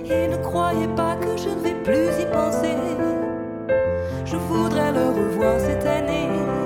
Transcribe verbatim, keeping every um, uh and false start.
Et ne croyez pas que je ne vais plus y penser. Je voudrais le revoir cette année.